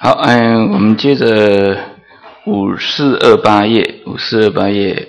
好，我们接着5428页，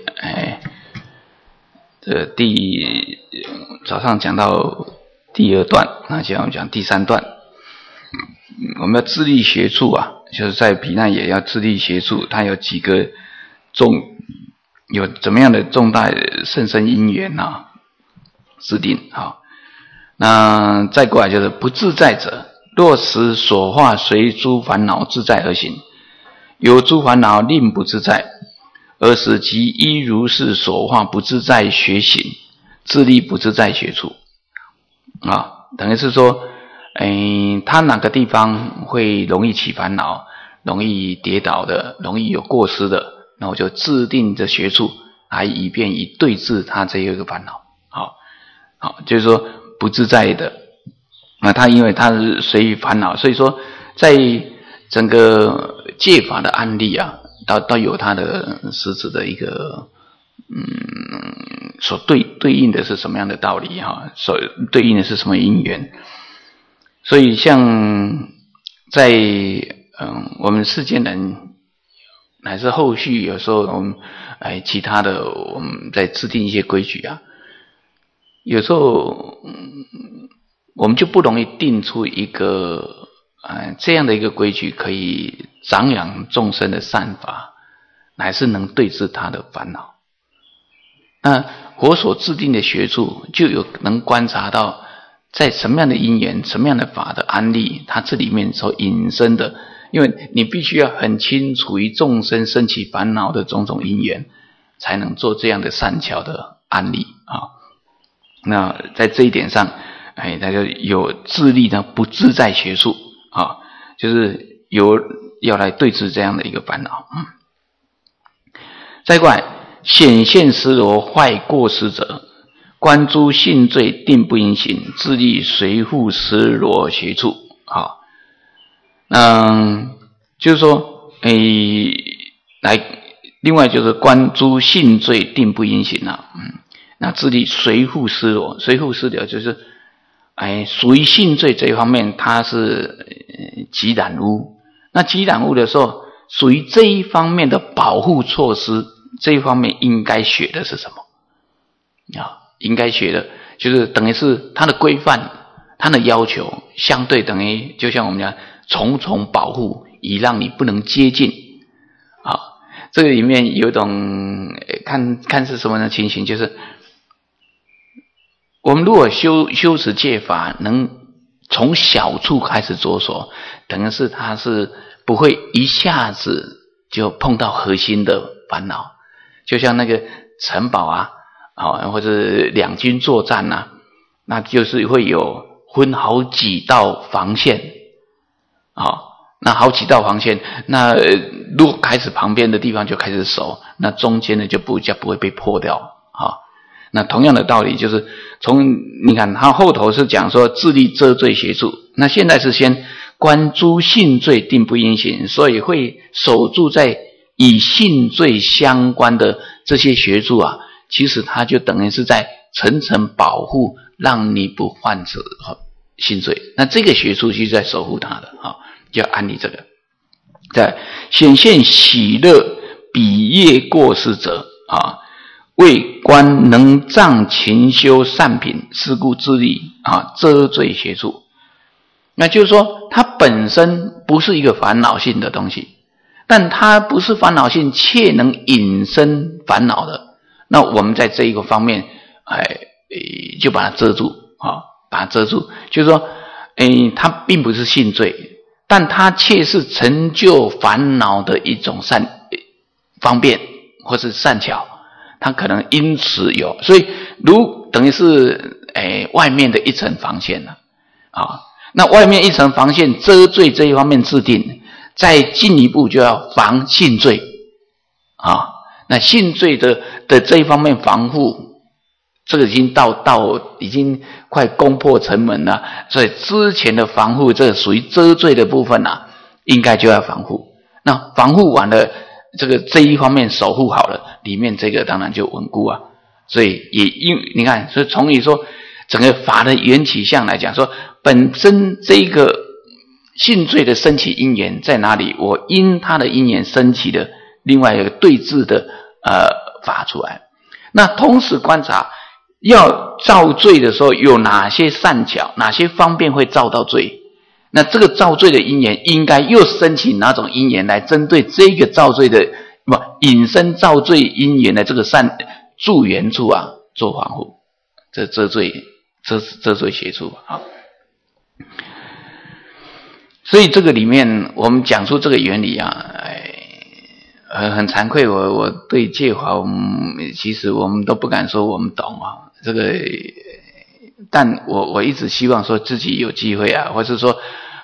早上讲到第2段，那现在我们讲第3段。我们要自力学处啊，就是在毗那也要自力学处，它有几个有怎么样的重大甚深因缘啊，制定好。那再过来就是不自在者，若使所化随诸烦恼自在而行，有诸烦恼令不自在，而使其依如是所化不自在学行，自力不自在学处啊，等于是说他哪个地方会容易起烦恼，容易跌倒的，容易有过失的，那我就制定这学处来以便以对治他这一个烦恼。好，就是说不自在的，那他因为他是随于烦恼，所以说在整个戒法的案例啊，都有它的实质的一个所对应的是什么样的道理哈，所对应的是什么因缘。所以像在我们世间人乃至后续有时候我们其他的我们在制定一些规矩啊，有时候我们就不容易定出一个这样的一个规矩，可以长养众生的善法，乃是能对治他的烦恼。那佛所制定的学处就有能观察到在什么样的因缘，什么样的法的安立，它这里面所引申的，因为你必须要很清楚于众生生起烦恼的种种因缘，才能做这样的善巧的安立啊。那在这一点上他就有自力呢不自在学处啊，就是要来对治这样的一个烦恼。再过来，显现失罗坏过失者，观诸性罪定不应行，自力随护失罗学处。好，就是说另外就是观诸性罪定不应行啊。那自力随护失罗，随护失罗就是属于性罪这一方面，它是即染污。那即染污的时候，属于这一方面的保护措施，这一方面应该学的是什么啊？应该学的就是等于是它的规范，它的要求相对等于就像我们讲重重保护，以让你不能接近啊。这个里面有一种看是什么样的情形，就是我们如果修持戒法，能从小处开始着手，等于是它是不会一下子就碰到核心的烦恼。就像那个城堡啊，或者两军作战啊，那就是会有分好几道防线那好几道防线，那如果开始旁边的地方就开始守，那中间的就不会被破掉那同样的道理，就是你看他后头是讲说自力遮罪学处，那现在是先观诸性罪定不应行，所以会守住在以性罪相关的这些学处啊，其实它就等于是在层层保护，让你不犯此性罪。那这个学处就是在守护它的就要安利这个。再显现喜乐比业过失者为观能障勤修善品，是故自力遮罪学处。那就是说它本身不是一个烦恼性的东西，但它不是烦恼性却能引生烦恼的，那我们在这一个方面就把它遮住把它遮住，就是说它并不是性罪，但它却是成就烦恼的一种方便或是善巧，它可能因此有，所以等于是外面的一层防线了那外面一层防线遮罪这一方面制定，再进一步就要防性罪那性罪的这一方面防护，这个已经已经快攻破城门了，所以之前的防护，这个属于遮罪的部分应该就要防护。那防护完了，这一方面守护好了，里面这个当然就稳固所以你看，所以从你说整个法的缘起相来讲，说本身这个性罪的升起因缘在哪里？我因他的因缘升起的另外一个对治的法出来。那同时观察要造罪的时候有哪些善巧，哪些方便会造到罪，那这个造罪的因缘应该又升起哪种因缘来针对这个造罪的引申造罪因缘的这个善助缘处啊做防护，遮罪协助啊。所以这个里面我们讲出这个原理啊，很惭愧，我对戒法其实我们都不敢说我们懂啊，这个，但我一直希望说自己有机会啊，或是说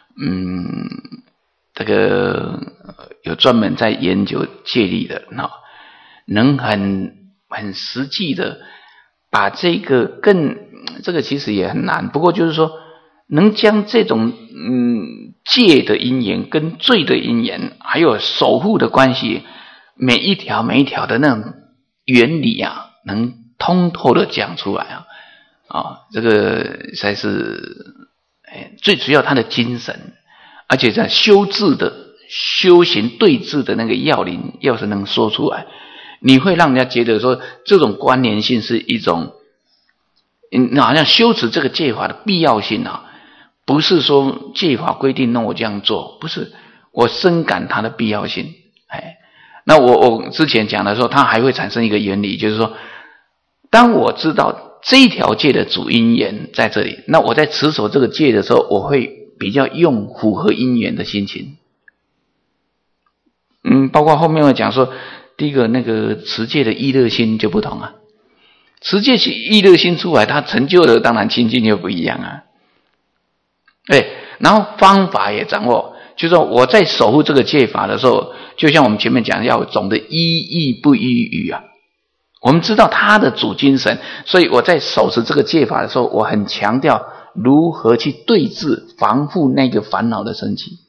这个有专门在研究戒律的能很实际的把这个这个其实也很难，不过就是说能将这种戒的因缘跟罪的因缘还有守护的关系每一条的那种原理啊能通透的讲出来这个才是最主要它的精神，而且在修行对治的那个要领要是能说出来，你会让人家觉得说这种关联性是一种好像修持这个戒法的必要性不是说戒法规定让我这样做，不是，我深感它的必要性。那我之前讲的时候，它还会产生一个原理，就是说当我知道这一条戒的主因缘在这里，那我在持守这个戒的时候，我会比较用符合因缘的心情。包括后面会讲说，第一个那个持戒的意乐心就不同啊，持戒起意乐心出来，它成就的当然清净就不一样啊。然后方法也掌握，就是说我在守护这个戒法的时候，就像我们前面讲要总的依义不依语啊。我们知道它的主精神，所以我在守持这个戒法的时候，我很强调如何去对治防护那个烦恼的升起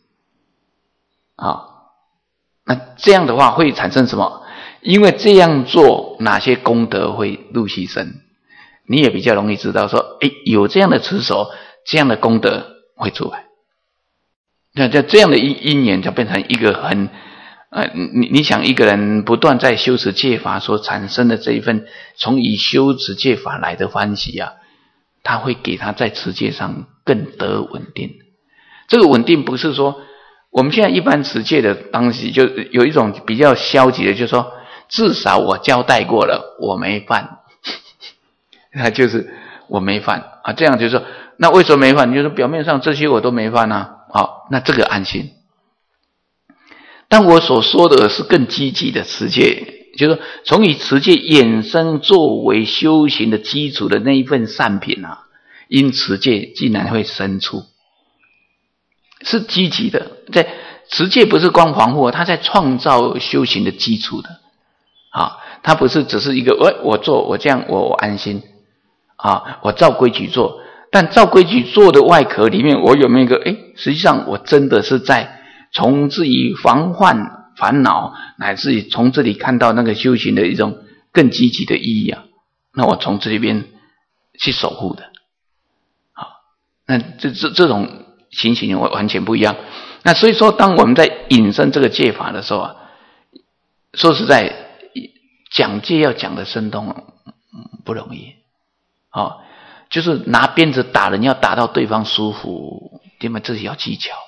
那这样的话会产生什么？因为这样做哪些功德会入其身，你也比较容易知道说有这样的持守，这样的功德会出来。那这样的因缘就变成一个很你想一个人不断在修持戒法所产生的这一份从以修持戒法来的欢喜他会给他在持戒上更得稳定。这个稳定不是说我们现在一般持戒的东西就有一种比较消极的，就是说至少我交代过了，我没犯那就是我没犯这样就是说，那为什么没犯？你就是表面上这些我都没犯好，那这个安心。但我所说的是更积极的持戒，就是说从以持戒衍生作为修行的基础的那一份善品因持戒竟然会生出，是积极的。在持戒不是光防护，它在创造修行的基础的它不是只是一个我做我这样我安心我照规矩做，但照规矩做的外壳里面我有没有一个实际上我真的是在从自己防患烦恼，乃至于从这里看到那个修行的一种更积极的意义那我从这边去守护的那这种情形完全不一样。那所以说当我们在引申这个戒法的时候说实在讲戒要讲的生动不容易就是拿鞭子打人要打到对方舒服，因为这是要技巧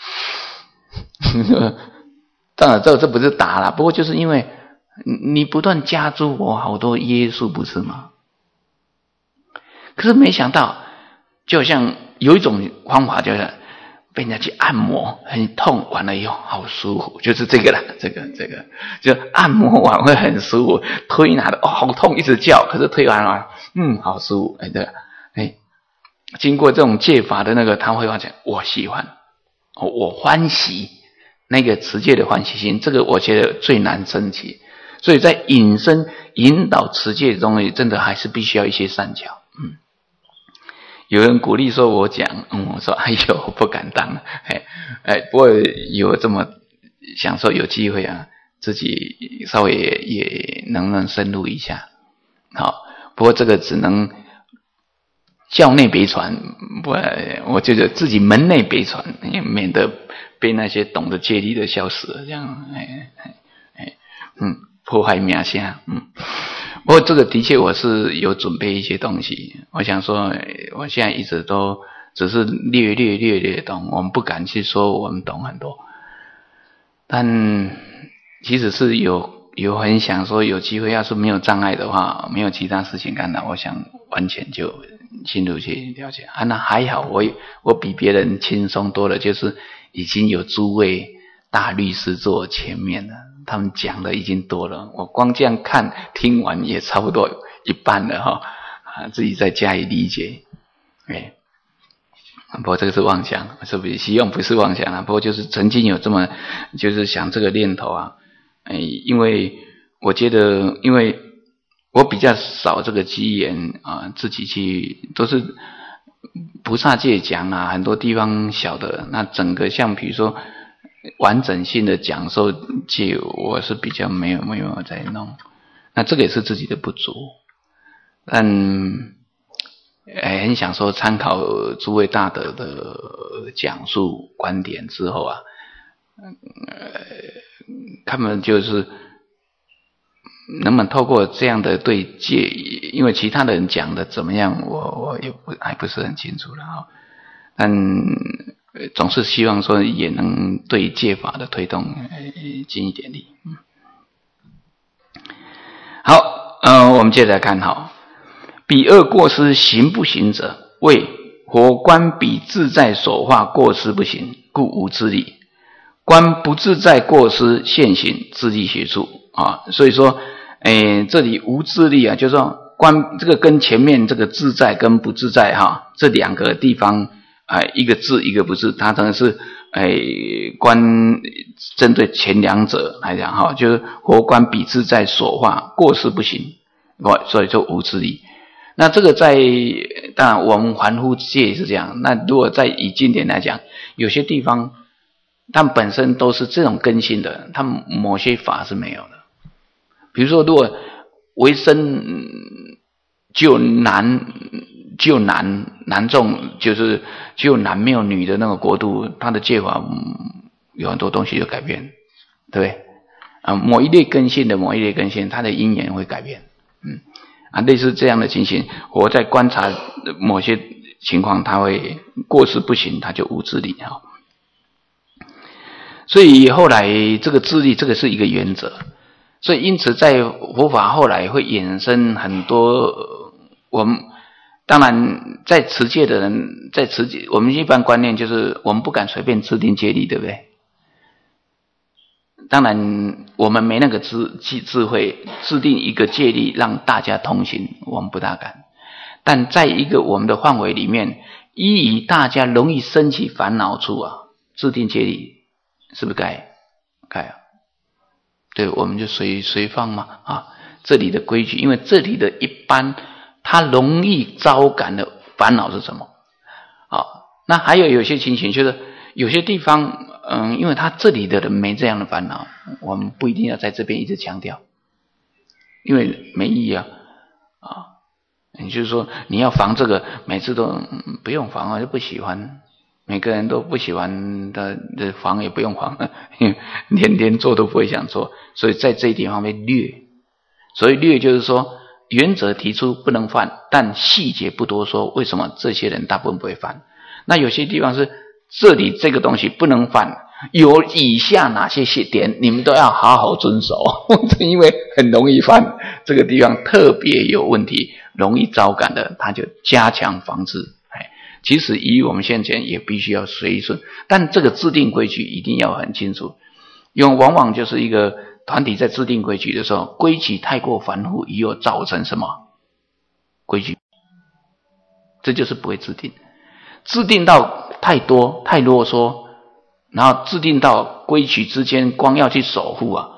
当然这不是打啦，不过就是因为你不断加诸我好多约束，不是吗？可是没想到就好像有一种方法就是被人家去按摩，很痛，完了以后好舒服，就是这个啦，这个就按摩完会很舒服，推拿的好痛一直叫，可是推完了好舒服对经过这种戒法的那个他会发现我喜欢我欢喜那个持戒的欢喜心，这个我觉得最难升起。所以在引申引导持戒中真的还是必须要一些善巧有人鼓励说我讲我说哎呦不敢当不过有这么想说有机会自己稍微也能深入一下不过这个只能教内别传，我觉得自己门内别传，免得被那些懂得戒律的笑死了，这样，破坏名声，不过这个的确我是有准备一些东西，我想说，我现在一直都只是略懂，我们不敢去说我们懂很多，但其实是有很想说有机会，要是没有障碍的话，没有其他事情干扰，我想完全就进入去了解啊。那还好，我比别人轻松多了，就是已经有诸位大律师坐我前面了，他们讲的已经多了，我光这样看听完也差不多一半了哈，自己再加以理解。不过这个是妄想，是不是？希望不是妄想啊，不过就是曾经有这么就是想这个念头啊。因为我觉得，因为我比较少这个机缘啊，自己去都是菩萨界讲啊，很多地方晓得。那整个像比如说完整性的讲授界，我是比较没有在弄。那这个也是自己的不足，但很想说参考诸位大德的讲述观点之后啊，他们就是能不能透过这样的对戒，因为其他的人讲的怎么样，我也还不是很清楚了啊。但总是希望说也能对戒法的推动尽一点力。好，我们接着来看哈，彼二过失行不行者，谓佛观彼自在所化过失不行，故无自利。观不自在过失现行，自利学处啊。所以说，这里无自利啊，就是说观这个跟前面这个自在跟不自在哈，这两个地方一个自一个不自，它可能是观针对前两者来讲哈，就是佛观彼自在所化过失不行，所以就无自利。那这个当然我们凡夫界是这样，那如果以经典来讲，有些地方他们本身都是这种根性的，他们某些法是没有的。比如说，如果为生就男众，就是只有男没有女的那个国度，他的戒法有很多东西就改变，对不对？某一类根性的某一类根性，它的因缘会改变。类似这样的情形，我在观察某些情况，它会过失不行，它就无自利哈。所以后来这个自利，这个是一个原则。所以因此在佛法后来会衍生很多，我们当然在持戒的人，在持戒，我们一般观念就是我们不敢随便制定戒律，对不对？当然我们没那个智慧制定一个戒律让大家通行，我们不大敢。但在一个我们的范围里面，依于大家容易生起烦恼处啊，制定戒律是不是该啊？对，我们就随放嘛啊。这里的规矩，因为这里的一般它容易招感的烦恼是什么？那还有些情形就是有些地方因为他这里的人没这样的烦恼，我们不一定要在这边一直强调，因为没意义啊。你就是说你要防这个，每次都不用防啊，就不喜欢。每个人都不喜欢的防也不用防，连做都不会想做，所以在这一点方面略。所以略就是说原则提出不能犯，但细节不多说，为什么这些人大部分不会犯？那有些地方是这里这个东西不能犯，有以下哪些点你们都要好好遵守，因为很容易犯，这个地方特别有问题，容易招感的，他就加强防治。其实以我们现前也必须要随顺，但这个制定规矩一定要很清楚，因为往往就是一个团体在制定规矩的时候，规矩太过繁复，又造成什么规矩？这就是不会制定。制定到太多太啰嗦，然后制定到规矩之间光要去守护啊，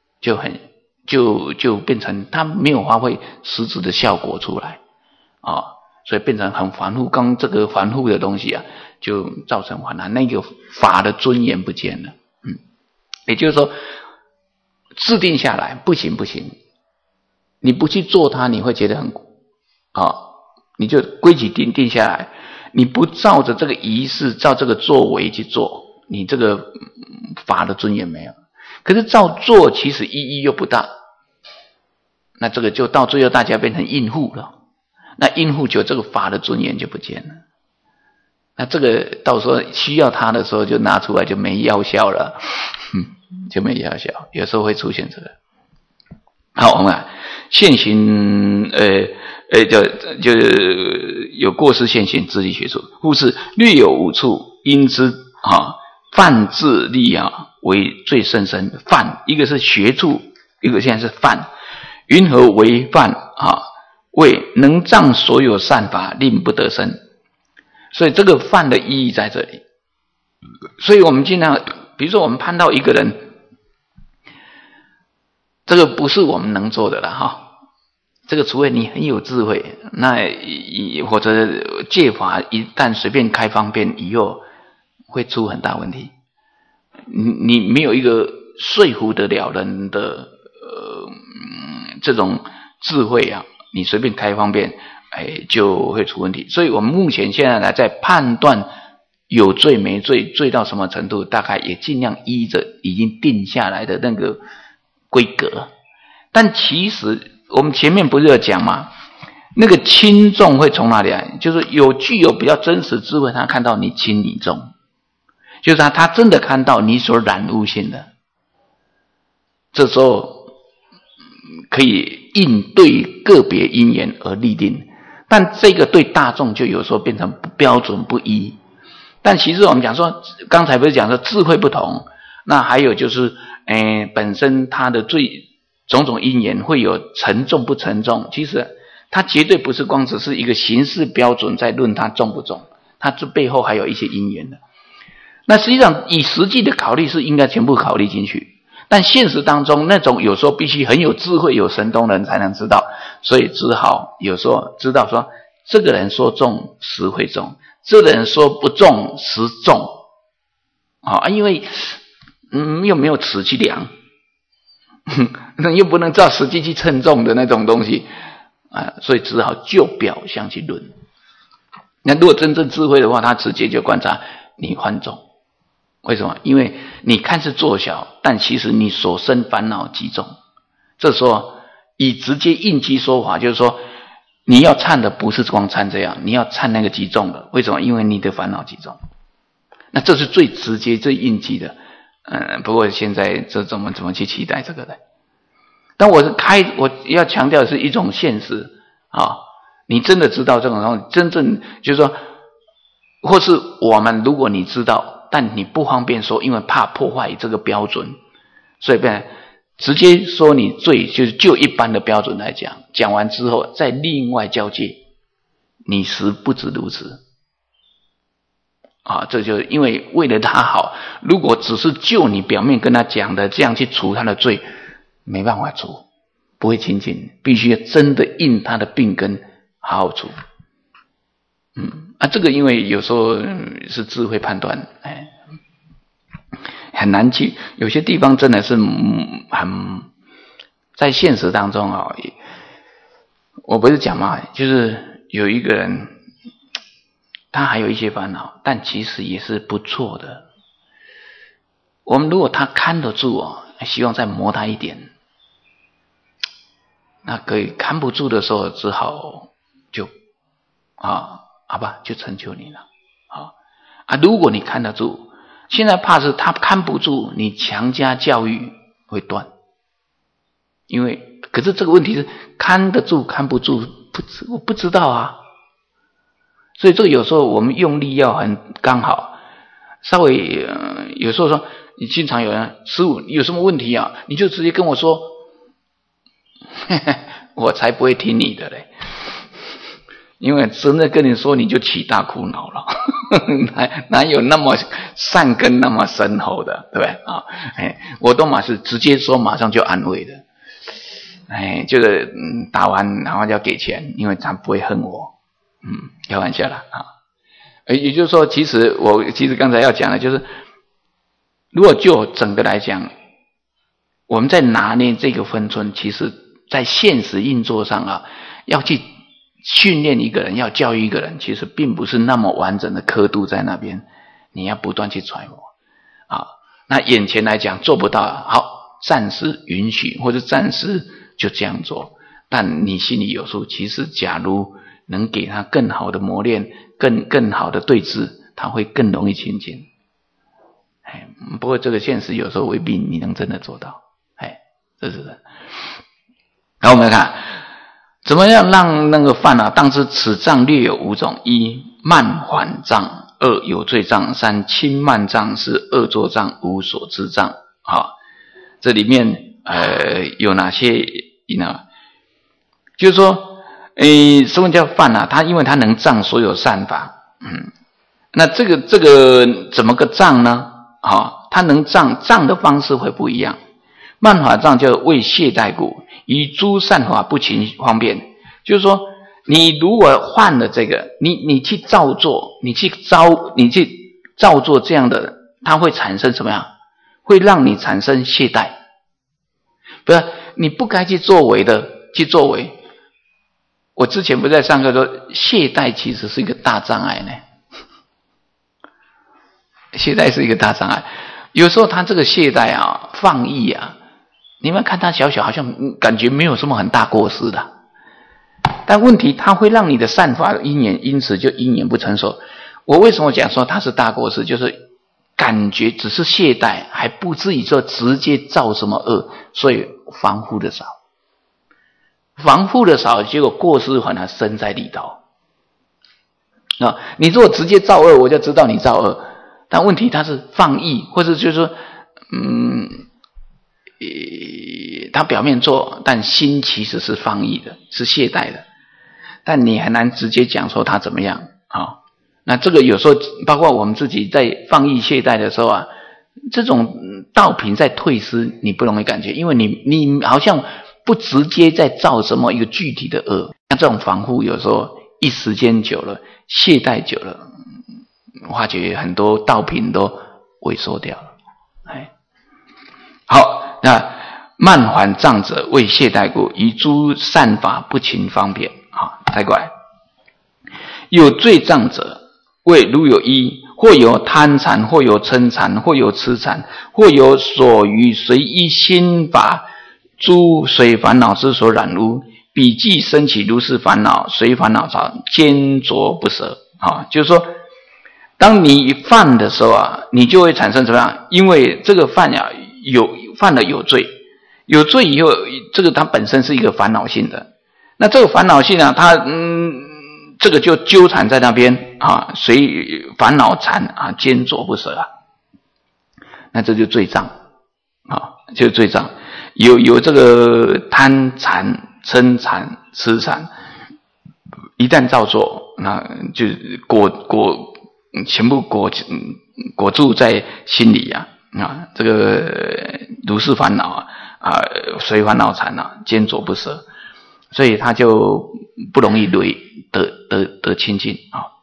就变成它没有发挥实质的效果出来啊，所以变成很繁复。刚这个繁复的东西啊，就造成烦恼，那个法的尊严不见了。也就是说，制定下来不行，你不去做它，你会觉得你就规矩定下来，你不照着这个仪式，照这个作为去做，你这个法的尊严没有。可是照做其实意义又不大，那这个就到最后大家变成应付了，那应付就这个法的尊严就不见了。那这个到时候需要它的时候就拿出来就没药效了，就没药效，有时候会出现这个。好，我们看现行，就有过失现行，自力学处，故是略有五处，因之犯自力为最甚深。犯一个是学处，一个现在是犯。云何为犯为能障所有善法，令不得生。所以这个犯的意义在这里。所以我们经常，比如说我们判到一个人，这个不是我们能做的了这个除非你很有智慧，那或者戒法一旦随便开方便，以后会出很大问题。你没有一个说服得了人的这种智慧你随便开方便就会出问题。所以我们目前现在在判断有罪没罪，罪到什么程度，大概也尽量依着已经定下来的那个规格。但其实我们前面不是有讲吗？那个轻重会从哪里来？就是具有比较真实智慧，他看到你轻你重，就是他真的看到你所染污性的，这时候可以应对个别因缘而立定。但这个对大众就有时候变成不标准不一。但其实我们讲说，刚才不是讲说智慧不同，那还有就是本身它的种种因缘会有沉重不沉重，其实它绝对不是光只是一个形式标准在论它重不重，它这背后还有一些因缘的。那实际上以实际的考虑是应该全部考虑进去，但现实当中那种有时候必须很有智慧有神通的人才能知道，所以只好有时候知道说这个人说重实会重，这个人说不重实重因为又没有尺去量又不能照实际去称重的那种东西所以只好就表象去论。那如果真正智慧的话，他直接就观察你患重。为什么？因为你看似做小，但其实你所生烦恼极重。这时候以直接应机说法，就是说你要忏的不是光忏这样，你要忏那个极重的。为什么？因为你的烦恼极重。那这是最直接最应机的。不过现在这怎么去期待这个呢？但我要强调的是一种现实你真的知道这种东西，真正就是说，或是我们如果你知道，但你不方便说，因为怕破坏这个标准，所以直接说你罪，就是就一般的标准来讲，讲完之后再另外交界，你实不止如此这就是因为为了他好，如果只是就你表面跟他讲的这样去除他的罪，没办法除，不会清净，必须真的应他的病根好好除。这个因为有时候是智慧判断，很难去，有些地方真的是在现实当中我不是讲嘛，就是有一个人，他还有一些烦恼，但其实也是不错的。我们如果他看得住希望再磨他一点，那可以看不住的时候，只好就好吧，就成就你了如果你看得住，现在怕是他看不住，你强加教育会断。因为可是这个问题是看得住看不住，我不知道所以这个有时候我们用力要很刚好，稍微有时候说你经常有人师父有什么问题你就直接跟我说我才不会听你的嘞，因为真的跟你说你就起大苦恼了哪有那么善根那么深厚的，对不对我都是直接说马上就安慰的，就是打完然后就要给钱，因为他不会恨我，开玩笑啦也就是说其实刚才要讲的就是如果就整个来讲，我们在拿捏这个分寸，其实在现实运作上要去训练一个人，要教育一个人，其实并不是那么完整的刻度在那边，你要不断去揣摩啊。那眼前来讲做不到，好，暂时允许或者暂时就这样做，但你心里有数。其实假如能给他更好的磨练，更好的对峙，他会更容易亲近。不过这个现实有时候未必你能真的做到，这是的。然后我们来看，怎么样让那个犯当知此障略有5种：一、慢缓障；二、有罪障；三、轻慢障；四、恶作障；五、所知障。这里面有哪些呢？就是说，什么叫犯他因为他能障所有善法，那这个怎么个障呢？他能障的方式会不一样。慢法障就为懈怠故，以诸善法不勤方便。就是说，你如果犯了这个，你去照做，你去照做这样的，它会产生什么样？会让你产生懈怠。不是你不该去作为的去作为。我之前不在上课说，懈怠其实是一个大障碍呢。懈怠是一个大障碍。有时候他这个懈怠放逸你们看他小好像感觉没有什么很大过失的，但问题他会让你的善法因此就因缘不成熟。我为什么讲说他是大过失？就是感觉只是懈怠，还不至于说直接造什么恶，所以防护的少，结果过失反而生在里头。你如果直接造恶，我就知道你造恶，但问题他是放逸，或者就是说他表面做，但心其实是放逸的，是懈怠的，但你很难直接讲说他怎么样那这个有时候包括我们自己在放逸懈怠的时候这种道品在退失，你不容易感觉，因为你好像不直接在造什么一个具体的恶。那这种防护有时候一时间久了，懈怠久了，发觉很多道品都萎缩掉了。好，那慢缓障者为懈怠故，以诸善法不勤方便。再过来，有罪障者为如有一，或有贪残，或有嗔残，或有痴残，或有所余随依心法诸随烦恼之所染污，彼既生起如是烦恼，随烦恼潮坚着不舍。就是说，当你犯的时候你就会产生怎么样？因为这个犯了有罪，有罪以后，这个它本身是一个烦恼性的。那这个烦恼性它这个就纠缠在那边随烦恼缠坚着不舍那这就罪障就是罪障。有这个贪缠、嗔缠、痴缠，一旦照做，那就全部裹住在心里这个如是烦恼随烦恼缠坚着不舍，所以他就不容易得清净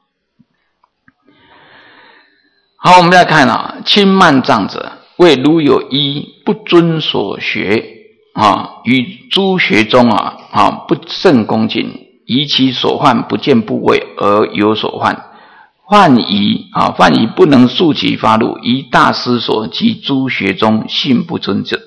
好，我们再看轻慢障者为如有一不遵所学于诸学中不甚恭敬，以其所患不见部位而有所患，犯疑不能速其发露，以大师所及诸学中信不尊敬。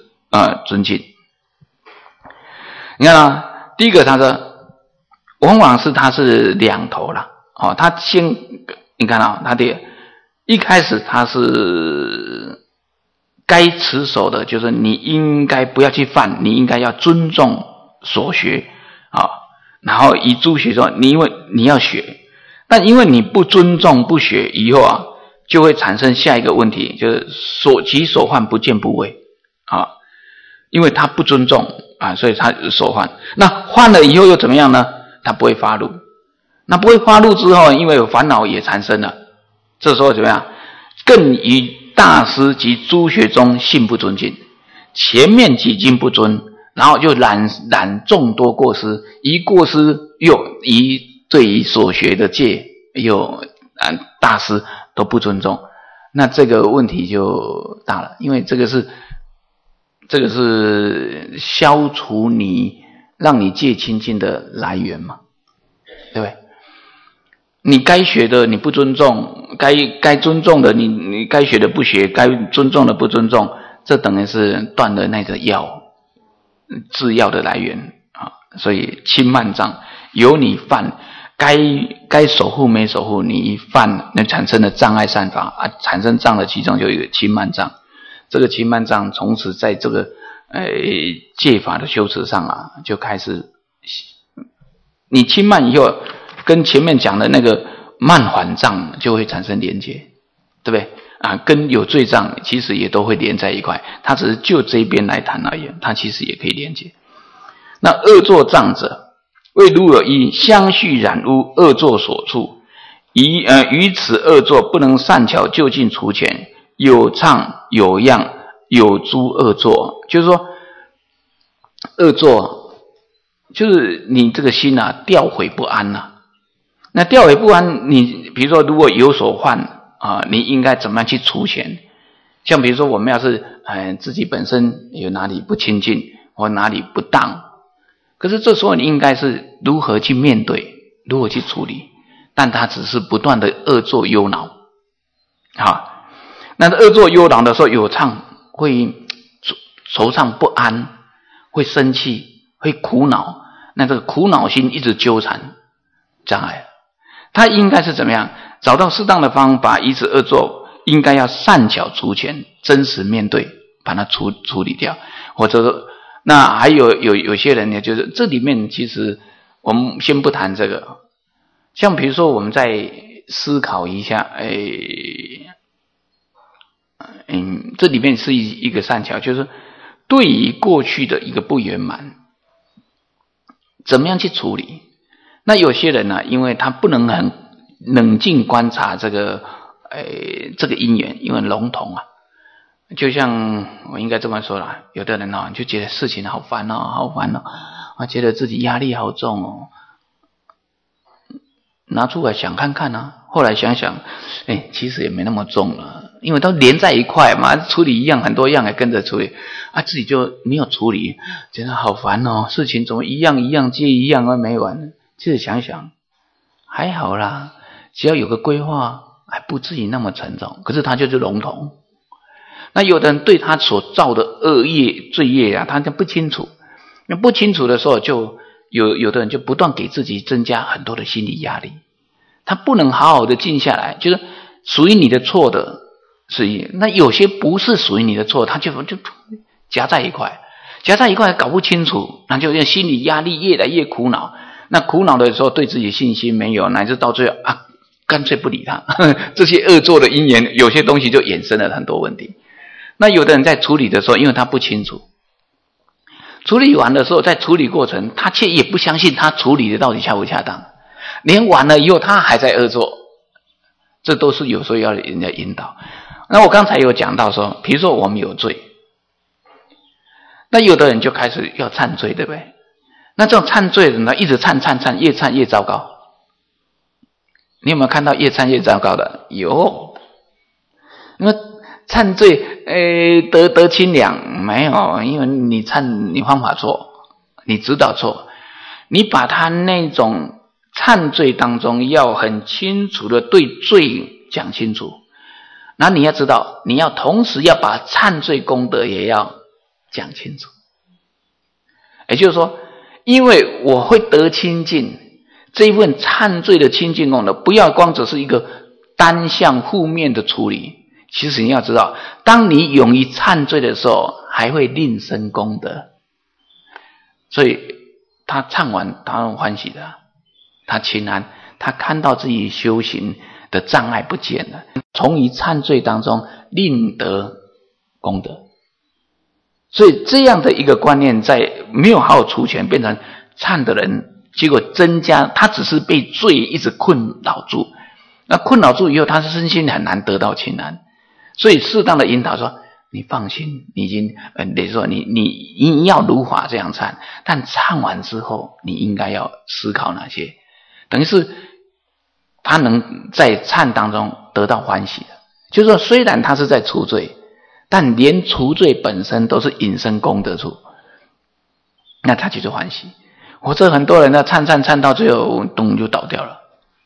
你看第一个他说往往是他是两头了他先你看他的一开始他是该持守的，就是你应该不要去犯，你应该要尊重所学然后以诸学中，因为你要学，但因为你不尊重不学以后就会产生下一个问题，就是其所患不见部位因为他不尊重所以他所患。那患了以后又怎么样呢？他不会发怒。那不会发怒之后，因为有烦恼也产生了，这时候怎么样？更于大师及诸学中信不尊敬，前面几经不尊，然后就染众多过失，一过失又对于所学的戒又大师都不尊重，那这个问题就大了，因为这个是消除你让你戒清净的来源嘛。 对不对？你该学的你不尊重，该尊重的你该学的不学，该尊重的不尊重，这等于是断了那个药，制药的来源啊。所以轻慢障由你犯，该守护没守护，你一犯，那产生的障碍善法啊，产生障的其中就有一个轻慢障。这个轻慢障从此在这个戒法的修持上啊，就开始，你轻慢以后，跟前面讲的那个慢缓障就会产生连结，对不对啊？跟有罪障其实也都会连在一块，它只是就这一边来谈而言，它其实也可以连结。那恶作障者，为如有一相续染污恶作所处，于此恶作不能善巧就近除前，有唱有样有诸恶作，就是说恶作就是你这个心啊调毁不安啊。那调毁不安，你比如说如果有所患啊，你应该怎么样去除前？像比如说我们要是自己本身有哪里不清净或哪里不当，可是这时候你应该是如何去面对，如何去处理，但它只是不断的恶作忧恼啊。那恶作忧恼的时候，有唱会惆怅不安，会生气，会苦恼，那这个苦恼心一直纠缠障碍。他应该是怎么样？找到适当的方法，以此恶作应该要善巧除前，真实面对，把它处理掉。或者说，那还有些人呢，就是这里面其实我们先不谈这个，像比如说我们再思考一下，这里面是一个善巧，就是对于过去的一个不圆满，怎么样去处理？那有些人呢，因为他不能很冷静观察这个因缘，因为笼统啊。就像我应该这么说啦，有的人就觉得事情好烦啊，觉得自己压力好重哦，拿出来想看看啊。后来想想，其实也没那么重了，因为都连在一块嘛，处理一样很多样也跟着处理啊，自己就没有处理，觉得好烦哦，事情怎么一样接一样而没完。其实想想还好啦，只要有个规划，还不至于那么沉重。可是他就是笼统。那有的人对他所造的恶业罪业啊，他就不清楚。那不清楚的时候，就有的人就不断给自己增加很多的心理压力。他不能好好的静下来，就是属于你的错的事业。那有些不是属于你的错，他就夹在一块搞不清楚，那就心理压力越来越苦恼。那苦恼的时候，对自己信心没有，乃至到最后啊，干脆不理他。这些恶作的因缘，有些东西就衍生了很多问题。那有的人在处理的时候，因为他不清楚，处理完的时候，在处理过程，他却也不相信他处理的到底恰不恰当，连完了以后他还在恶作，这都是有时候要人家引导。那我刚才有讲到说，比如说我们有罪，那有的人就开始要忏罪，对不对？那这种忏罪的人呢，一直忏，越忏越糟糕。你有没有看到越忏越糟糕的？有。那么忏罪得清凉没有？因为你方法错，你指导错，你把他那种忏罪当中要很清楚的对罪讲清楚。那你要知道，你要同时要把忏罪功德也要讲清楚。也就是说，因为我会得清净，这一份忏罪的清净功德，不要光只是一个单向负面的处理。其实你要知道，当你勇于忏罪的时候，还会另生功德。所以他忏完，他很欢喜的，他清安，他看到自己修行的障碍不见了，从于忏罪当中另得功德。所以这样的一个观念，在没有好好除前变成忏的人，结果增加，他只是被罪一直困扰住。那困扰住以后，他的身心很难得到清安。所以适当的引导说，你放心，你已经得说你要如法这样忏，但忏完之后，你应该要思考哪些，等于是他能在忏当中得到欢喜的。就是说，虽然他是在除罪，但连除罪本身都是引生功德处，那他就是欢喜。 我这很多人呢，参到最后咚就倒掉了。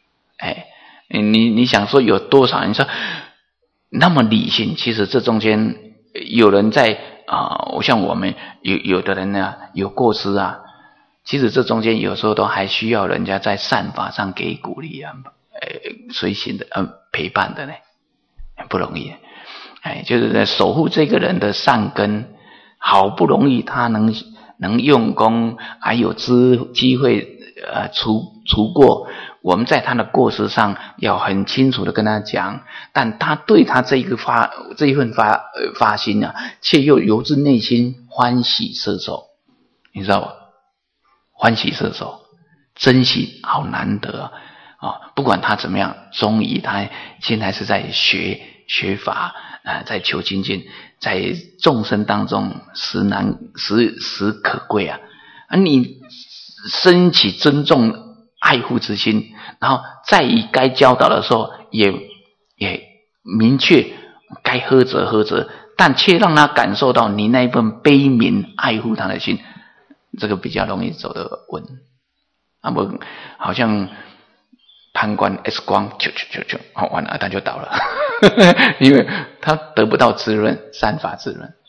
你想说有多少人说那么理性？其实这中间有人在像我们有的人呢有过失啊，其实这中间有时候都还需要人家在善法上给鼓励啊，随行的陪伴的呢，不容易。就是在守护这个人的善根，好不容易他能用功，还有机会除过。我们在他的过失上要很清楚的跟他讲，但他对他这一份发心啊，却又由自内心欢喜摄受，你知道吗？欢喜摄受，珍惜好难得啊！不管他怎么样，终于他现在是在学法在求精进，在众生当中实可贵啊！你升起尊重爱护之心，然后在于该教导的时候也明确该呵责，但却让他感受到你那一份悲悯爱护他的心，这个比较容易走得稳。不好像判官 X 光完了他就倒了因为他得不到滋润，善法滋润。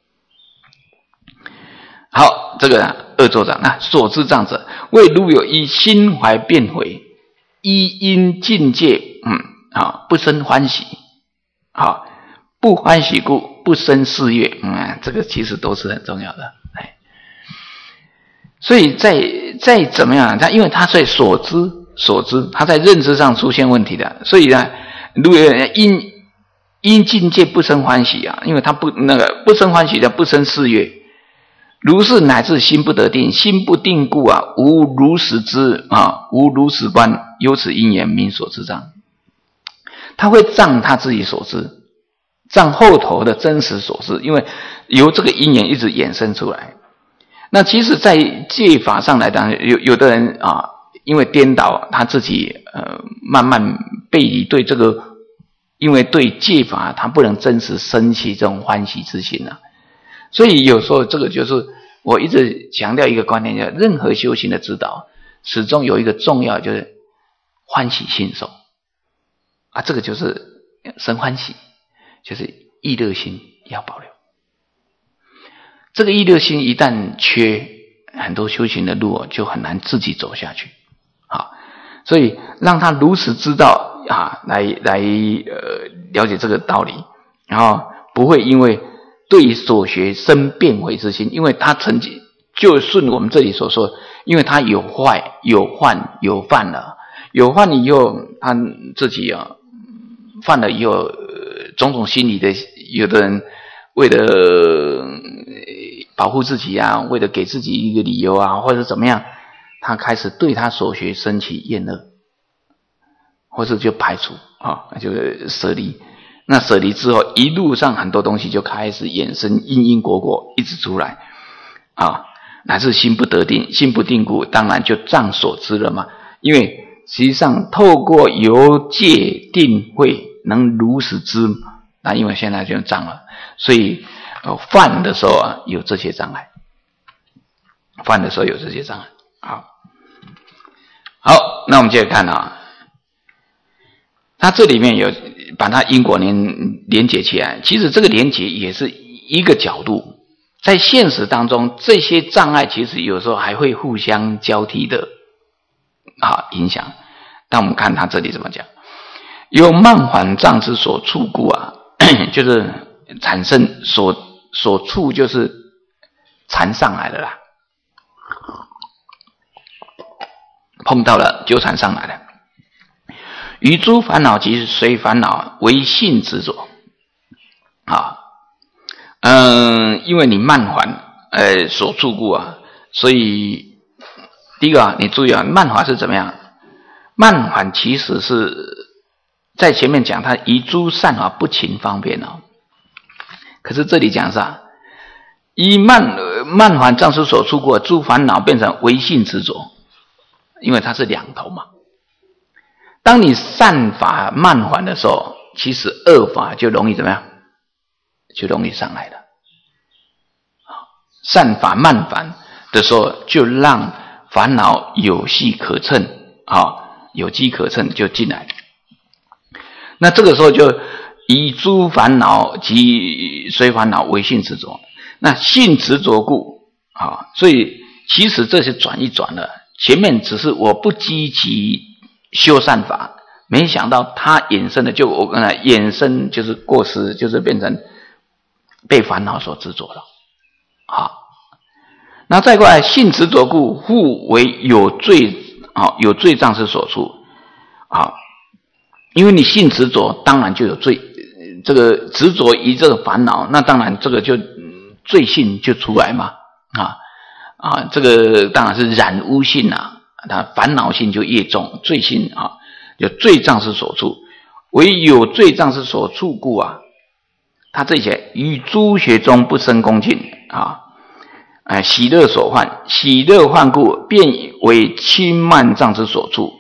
好，这个二座长，那所知障者，为如有一心怀辩悔，依因境界不生欢喜，不欢喜故不生事业，这个其实都是很重要的。所以再怎么样，他因为他在所知，他在认知上出现问题的，所以呢，如果因境界不生欢喜啊，因为他不生欢喜的不生事业。如是乃至心不得定，心不定故啊，无如实知无如实观，由此因缘名所知障。他会障他自己所知，障后头的真实所知，因为由这个因缘一直衍生出来。那其实在戒法上来讲，有的人因为颠倒他自己慢慢背离对这个，因为对戒法他不能真实升起这种欢喜之心啊。所以有时候这个就是我一直强调一个观念，叫任何修行的指导始终有一个重要，就是欢喜心受这个就是生欢喜，就是意乐心要保留。这个意乐心一旦缺，很多修行的路就很难自己走下去。所以让他如实知道来了解这个道理，然后不会因为对所学生辩悔之心，因为他曾经就顺我们这里所说，因为他有坏有患有犯了，有犯以后他自己犯了以后种种心理的，有的人为了保护自己为了给自己一个理由或者怎么样，他开始对他所学升起厌恶，或者就排除就是舍离。那舍离之后，一路上很多东西就开始衍生因果一直出来乃至心不得定，心不定故，当然就障所知了嘛。因为实际上透过由戒定慧能如实知，那因为现在就障了，所以犯的时候有这些障碍，好，那我们接着看它这里面有把它因果连结起来，其实这个连结也是一个角度，在现实当中这些障碍其实有时候还会互相交替的影响。但我们看他这里怎么讲，由慢缓障之所触故就是产生所触，就是缠上来了啦，碰到了纠缠上来了。于诸烦恼即随烦恼为性执着因为你慢缓所触故所以第一个你注意慢缓是怎么样？慢缓其实是在前面讲它于诸善法不勤方便可是这里讲啥？以慢缓障之所触故，诸烦恼变成为性执着，因为它是两头嘛。当你善法慢缓的时候，其实恶法就容易怎么样？就容易上来了。善法慢缓的时候，就让烦恼有隙可乘有机可乘就进来。那这个时候就以诸烦恼及随烦恼为性执着，那性执着故所以其实这是转一转了，前面只是我不积极修善法，没想到它衍生的，就我刚才衍生就是过失，就是变成被烦恼所执着了。那再过来性执着故，复为有罪有罪障之所处因为你性执着，当然就有罪，这个执着于这个烦恼，那当然这个就罪性就出来嘛这个当然是染污性它烦恼性就越重，罪性有罪障之所处，为有罪障之所处故他这些于诸学中不生恭敬喜乐所患，喜乐患故，便为轻慢障之所处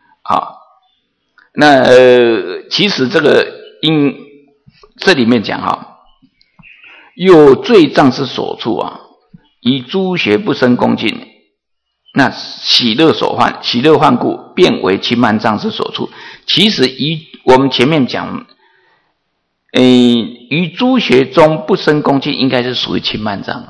那其实这个这里面讲有罪障之所处以诸学不生恭敬，那喜乐所患，喜乐患故，便为轻慢障之所处。其实我们前面讲于诸学中不生恭敬，应该是属于轻慢障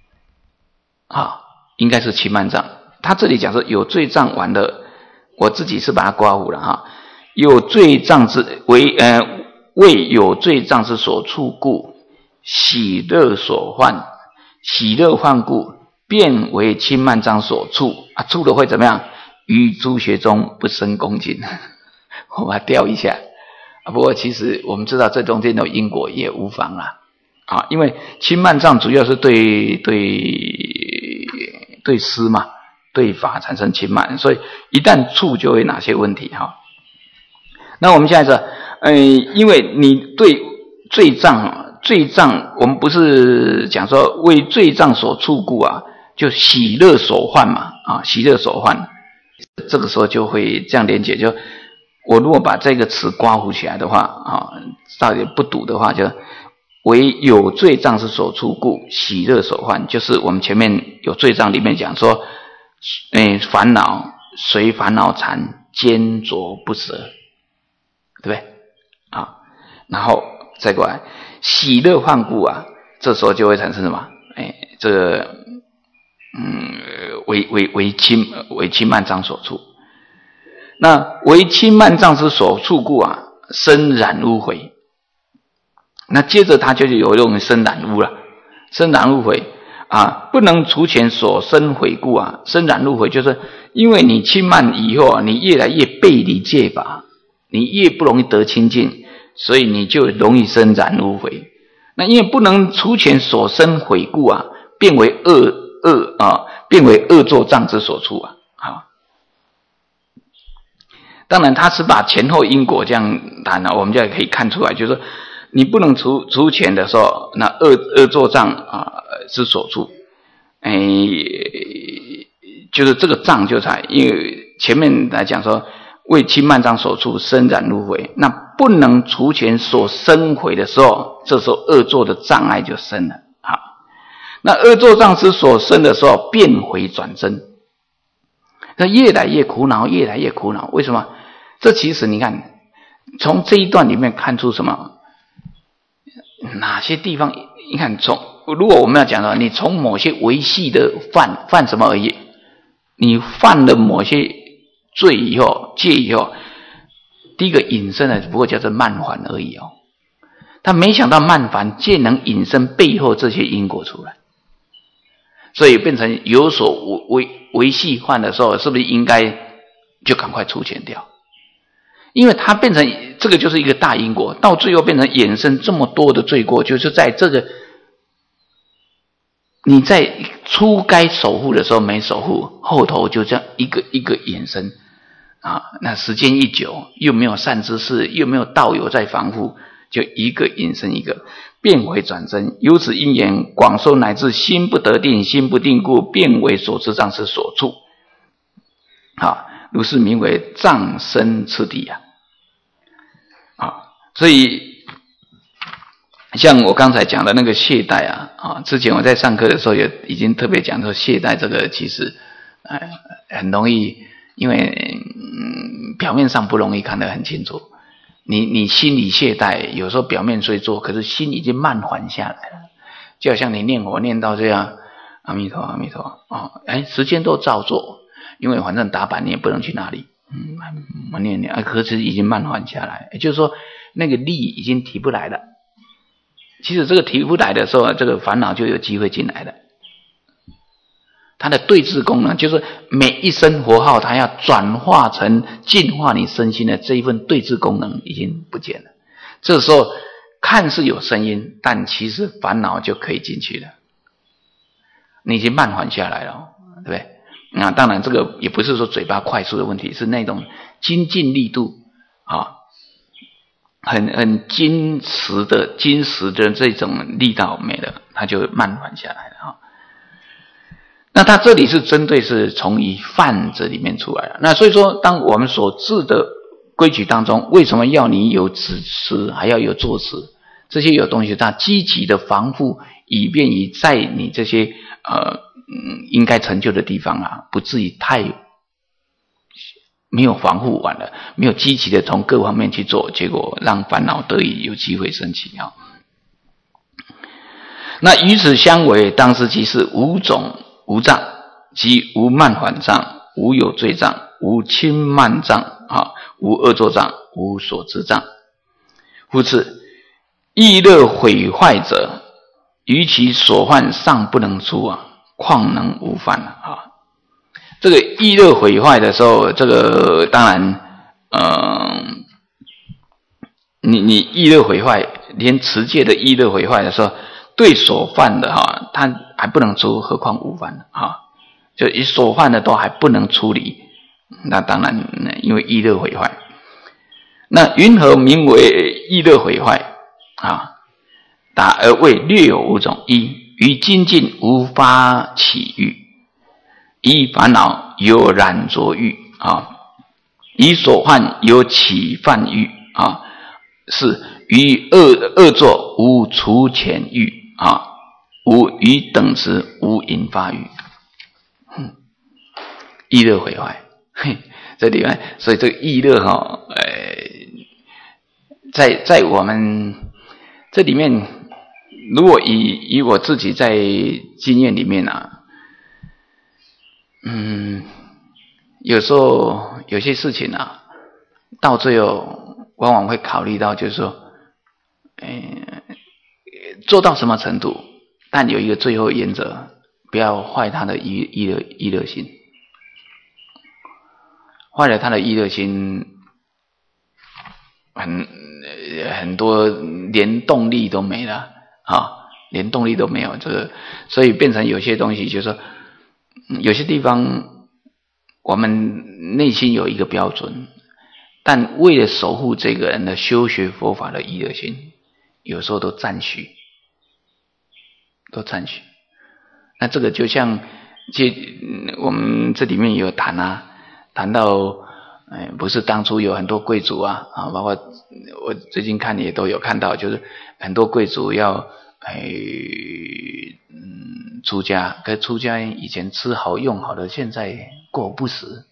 应该是轻慢障。他这里讲说有罪障完了，我自己是把它刮胡了有罪障之为有罪障之所处故，喜乐所患，喜乐患故，便为轻慢障所处处了会怎么样？于诸学中不生恭敬。我把它调一下不过其实我们知道这中间的因果也无妨因为轻慢障主要是对师嘛，对法产生轻慢，所以一旦处就会哪些问题那我们现在说因为你对罪障我们不是讲说为罪障所处故就喜乐所患嘛喜乐所患，这个时候就会这样连结，就我如果把这个词刮胡起来的话到底不读的话，就为有罪障之所处故，喜乐所患，就是我们前面有罪障里面讲说烦恼随烦恼缠，坚着不舍，对不对然后再过来喜乐患故这时候就会产生什么这个为轻慢障所处。那为轻慢障之所处故生染污悔，那接着他就有用生染污了，生染污悔不能除前所生悔故生染污悔，就是因为你轻慢以后你越来越背离戒法，你越不容易得清净，所以你就容易生染污悔。那因为不能除前所生悔故变为恶作障之所处当然他是把前后因果这样谈我们就可以看出来，就是说你不能除前的时候，那恶作障之所处就是这个障就在，因为前面来讲说为轻慢障所处生染污悔，那不能除前所生悔的时候，这时候恶作的障碍就生了那恶作障之所生的时候，变回转真，那越来越苦恼，越来越苦恼。为什么？这其实你看从这一段里面看出什么？哪些地方你看如果我们要讲的话，你从某些维系的犯什么而已？你犯了某些罪以后，戒以后，第一个引申的不过叫做慢烦而已他没想到慢烦竟能引申背后这些因果出来，所以变成有所维系犯的时候，是不是应该就赶快除前掉？因为它变成这个就是一个大因果，到最后变成衍生这么多的罪过，就是在这个你在初该守护的时候没守护，后头就这样一个一个衍生那时间一久，又没有善知识，又没有道友在防护，就一个引申一个，变为转真。由此因缘广受，乃至心不得定，心不定故，变为所知障之所处。如是名为障生次第所以像我刚才讲的那个懈怠之前我在上课的时候也已经特别讲说懈怠这个其实很容易，因为表面上不容易看得很清楚。你心里懈怠，有时候表面虽做，可是心已经慢缓下来了。就好像你念佛念到这样，阿弥陀阿弥陀时间都照做，因为反正打板你也不能去哪里，念可是已经慢缓下来，也就是说那个力已经提不来了。其实这个提不来的时候，这个烦恼就有机会进来了。它的对治功能就是每一声佛号，它要转化成净化你身心的这一份对治功能已经不见了。这时候看似有声音，但其实烦恼就可以进去了。你已经慢缓下来了，对不对？那当然这个也不是说嘴巴快速的问题，是那种精进力度很坚实的这种力道没了，它就慢缓下来了那它这里是针对是从于犯这里面出来的。那所以说，当我们所制的规矩当中，为什么要你有止持，还要有坐持？这些有东西，它积极的防护，以便于在你这些应该成就的地方不至于太没有防护完了，没有积极的从各方面去做，结果让烦恼得以有机会升起那与此相违，当知即是五种无障，即无慢缓障，无有罪障，无轻慢障无恶作障，无所知障。故此意乐毁坏者，于其所患尚不能出况能无犯这个意乐毁坏的时候，这个当然你意乐毁坏，连持戒的意乐毁坏的时候，对所犯的他还不能出，何况无犯就以所犯的都还不能处理，那当然因为意乐毁坏。那云何名为意乐毁坏答而谓略有五种：一，于精进无发起欲；一，烦恼有染着欲以所患有起犯欲是于恶作无除前欲无于等持无引发欲。意乐毁坏这里面，所以这个意乐在我们这里面，如果以我自己在经验里面有时候有些事情到最后往往会考虑到，就是说做到什么程度，但有一个最后原则，不要坏他的意乐心，坏了他的意乐心，很多连动力都没了连动力都没有，这个所以变成有些东西，就是说有些地方我们内心有一个标准，但为了守护这个人的修学佛法的意乐心，有时候都暂许。那这个就像我们这里面有谈到不是当初有很多贵族包括我最近看也都有看到，就是很多贵族要出家，可是出家以前吃好用好的，现在过不死，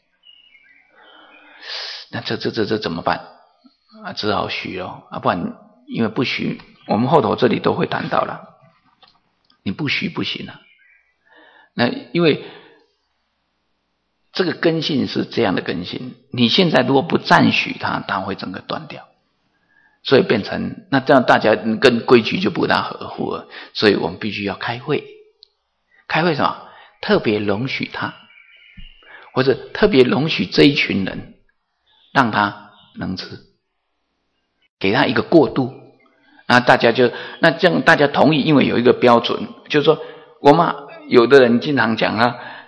那这怎么办只好许咯不然因为不许，我们后头这里都会谈到了，你不许不行那因为这个根性是这样的根性，你现在如果不赞许它，它会整个断掉，所以变成那这样大家跟规矩就不大合乎了，所以我们必须要开会什么？特别容许他，或者特别容许这一群人，让他能吃，给他一个过渡。那大家这样大家同意，因为有一个标准，就是说我们有的人经常讲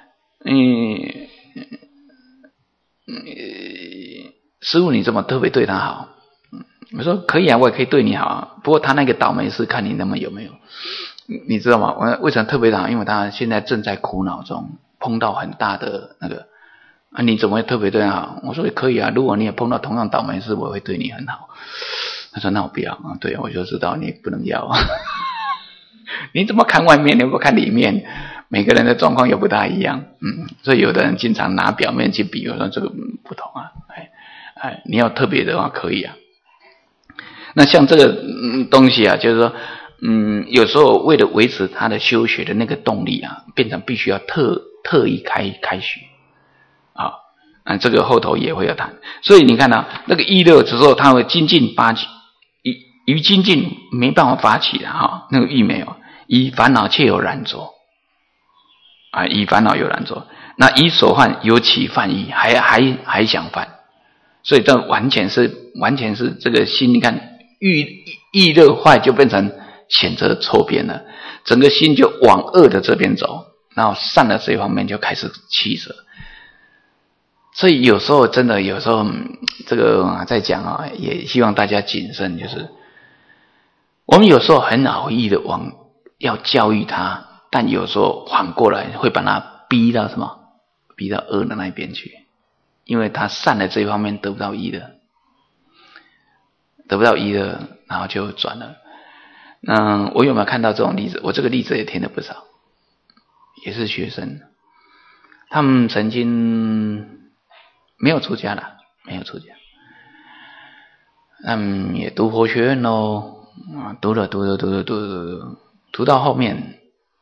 师父你怎么特别对他好？我说可以我也可以对你好不过他那个倒霉事看你那么有没有，你知道吗？我为什么特别好？因为他现在正在苦恼中，碰到很大的那个你怎么会特别对他好？我说也可以如果你也碰到同样倒霉事，我会对你很好。他说那我不要对我就知道你不能要你怎么看外面，你不看里面？ 每个人的状况又不大一样，所以有的人经常拿表面去比，我说这个不同啊，你要特别的话可以啊。那像这个东西啊，就是说，有时候为了维持他的修学的那个动力啊，变成必须要特意开许啊，这个后头也会有谈。所以你看到那个意乐之后，他会精进发起，于精进没办法发起的哈，那个意没有，以烦恼却有染着啊，以烦恼有染着，那以所犯有起犯意，还想犯，所以这完全是这个心，你看意乐坏就变成选择错边了，整个心就往恶的这边走，然后善的这方面就开始弃舍。所以有时候真的，有时候这个在讲啊，也希望大家谨慎，就是我们有时候很好意的要教育他，但有时候反过来会把他逼到什么？逼到恶的那一边去，因为他善的这一方面得不到益的，然后就转了。我有没有看到这种例子？我这个例子也听了不少，也是学生，他们曾经没有出家了，也读佛学院咯，读到后面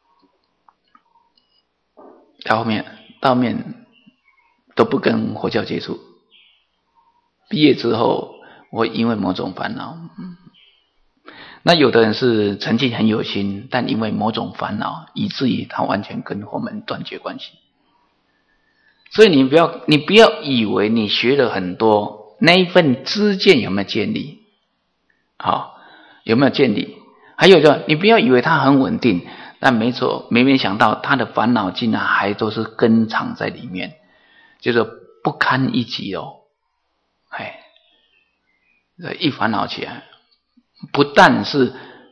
都不跟佛教接触。毕业之后，我因为某种烦恼，那有的人是曾经很有心，但因为某种烦恼，以至于他完全跟佛门断绝关系。所以你不要以为你学了很多，那一份知见有没有建立？有没有建立？还有你不要以为他很稳定，但没想到他的烦恼竟然还都是根藏在里面，就是不堪一击哦。一烦恼起来，不但是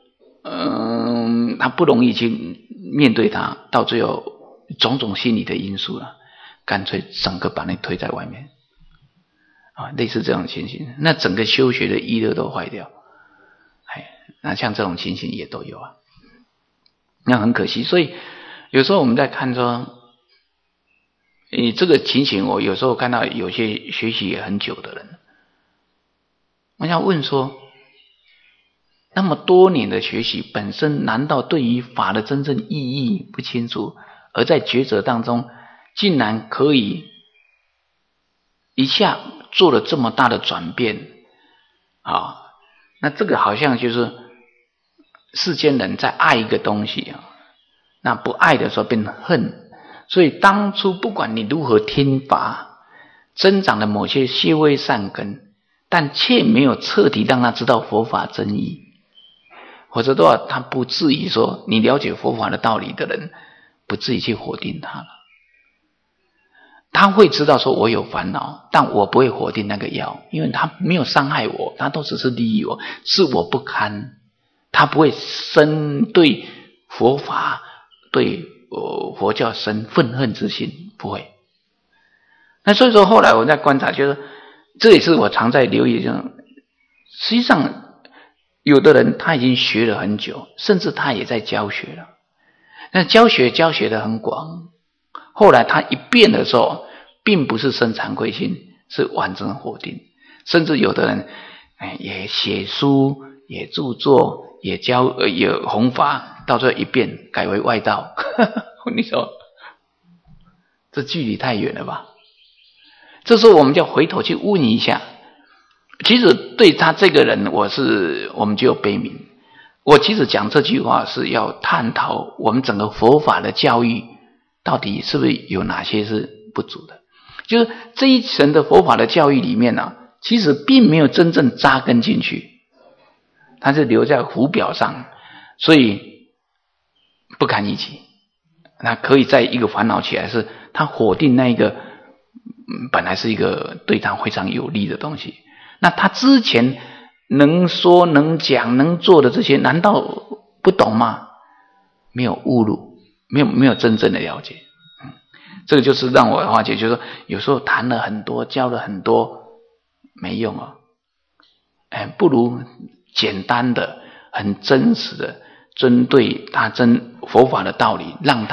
他不容易去面对他，到最后种种心理的因素了，干脆整个把你推在外面类似这种情形，那整个修学的意乐都坏掉。那像这种情形也都有啊，那很可惜。所以有时候我们在看说，这个情形，我有时候看到有些学习也很久的人，我想问说，那么多年的学习本身，难道对于法的真正意义不清楚，而在抉择当中竟然可以一下做了这么大的转变那这个好像就是世间人在爱一个东西那不爱的时候变成恨。所以当初不管你如何听法，增长了某些些微善根，但却没有彻底让他知道佛法真义，否则的话他不至于说，你了解佛法的道理的人不至于去否定他了。他会知道说我有烦恼，但我不会否定那个药，因为他没有伤害我，他都只是利益我，是我不堪，他不会生对佛法对佛教生愤恨之心，不会。那所以说后来我在观察，就是这也是我常在留意，实际上有的人他已经学了很久，甚至他也在教学了，那教学得很广，后来他一变的时候，并不是生惭愧心，是完全否定。甚至有的人也写书，也著作，也教也弘法，到最后一变改为外道你说这距离太远了吧？这时候我们就要回头去问一下，其实对他这个人我们就有悲悯。我其实讲这句话是要探讨我们整个佛法的教育到底是不是有哪些是不足的，就是这一层的佛法的教育里面其实并没有真正扎根进去，它是留在浮表上，所以不堪一击。那可以在一个烦恼起来，是他否定那一个本来是一个对他非常有利的东西，那他之前能说能讲能做的这些，难道不懂吗？没有悟入，没有真正的了解。这个就是让我化解，就是说有时候谈了很多，教了很多没用不如简单的很真实的针对他佛法的道理，让他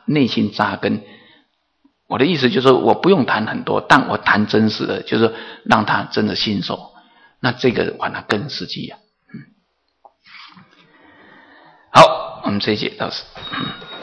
内心扎根。我的意思就是说，我不用谈很多，但我谈真实的，就是让他真的信受。那这个玩得更实际啊。好，我们这一节到此。